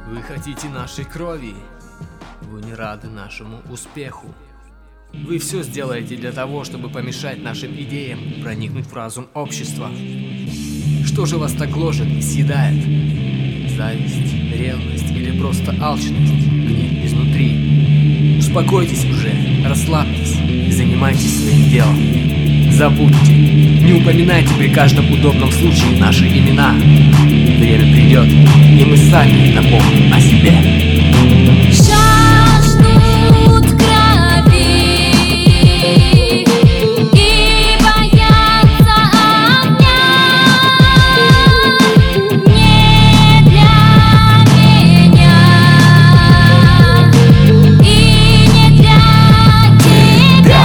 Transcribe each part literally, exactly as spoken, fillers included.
Вы хотите нашей крови? Вы не рады нашему успеху. Вы все сделаете для того, чтобы помешать нашим идеям проникнуть в разум общества. Что же вас так гложет и съедает? Зависть, ревность или просто алчность гнит изнутри? Успокойтесь уже, расслабьтесь и занимайтесь своим делом. Забудьте, не упоминайте при каждом удобном случае наши имена. Время придет, и мы сами напомним о себе. Жаждут крови и боятся огня. Не для меня и не для тебя.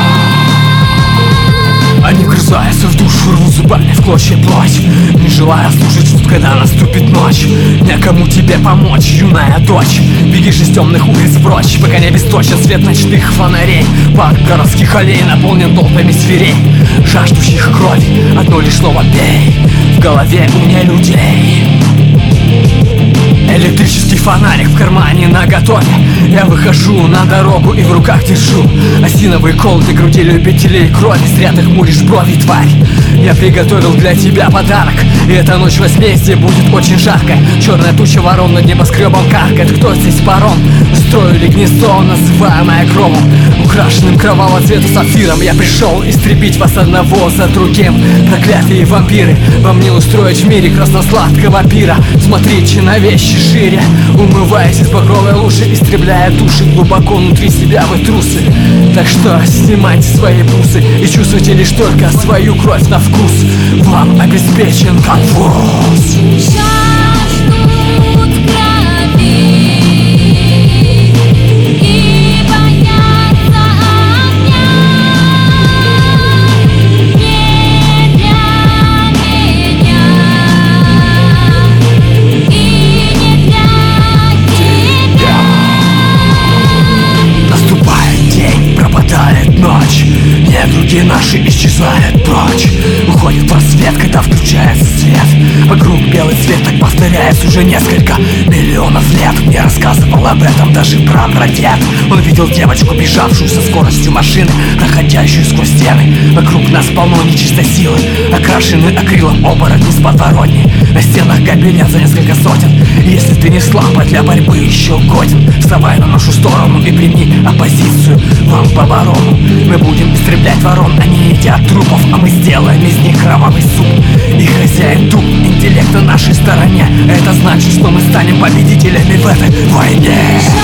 Они вгрызаются в душу, рвут зубами в клочья плоть, не желая слушать, ждут, когда наступит ночь. Некому тебе помочь, юная дочь. Бегишь из темных улиц прочь, пока не обесточен свет ночных фонарей. Парк городских аллей наполнен толпами зверей, жаждущих крови. Одно лишь слово «бей» в голове у меня людей. Электрический фонарик в кармане наготове. Я выхожу на дорогу и в руках держу осиновый кол для груди любителей крови. Зря ты хмуришь брови, тварь. Я приготовил для тебя подарок, и эта ночь возмездия будет очень жаркая. Черная туча ворон над небоскребом каркает. Кто здесь барон? Строили гнездо, называемое громом, украшенным кровавого цвета сапфиром. Я пришел истребить вас одного за другим. Проклятые вампиры, вам не устроить в мире красносладкого пира. Смотрите на вещи шире, умываясь из багровой лужи, истребляя души глубоко внутри себя, вы трусы. Так что снимайте свои бусы и чувствуйте лишь только свою кровь на вкус. Вам обеспечен конфуз. Жаждут крови и боятся огня. Не для меня и не для тебя. Наступает день, пропадает ночь, недруги наши исчезают прочь. Уходит просвет, когда включается свет. Вокруг белый цвет так повторяется уже несколько миллионов лет. Мне рассказывал об этом даже прапрадед. Он видел девочку, бежавшую со скоростью машины, проходящую сквозь стены. Вокруг нас полно нечистой силы, окрашены акрилом оборотни с подворотни. На стенах гобелен за несколько сотен. И если ты не слабо для борьбы еще годен, вставай на нашу сторону и прими оппозицию. Вам по барону. Мы будем истреблять ворон, они едят трупов, а мы сделаем из них кровавый суп. И хозяин дух интеллекта на нашей стороне. Это значит, что мы станем победителями в этой войне.